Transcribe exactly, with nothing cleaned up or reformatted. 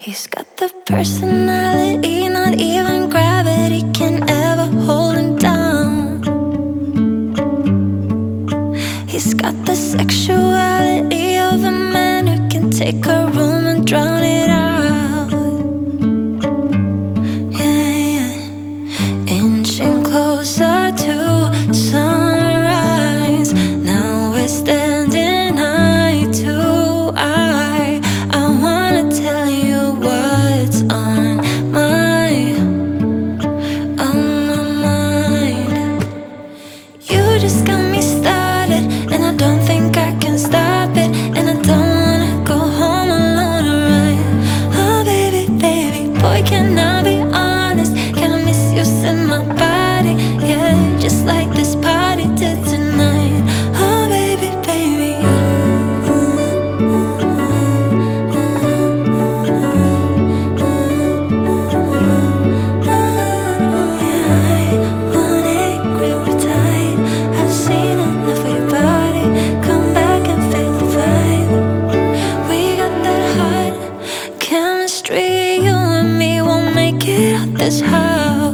He's got the personality, not even gravity can ever hold him down. He's got the sexuality of a man who can take a room and drown it out. Yeah, yeah. Inching closer to sunrise. Now we're standing eye to eye. I wanna tell you what's on my, on my mind. You just got me started, and I don't think I can stop it. And I don't wanna go home alone, alright? Oh baby, baby, boy, can I be honest? Can I miss you in my body? Yeah, just like this party did tonight. Oh baby, baby, chemistry, you and me won't make it out this house.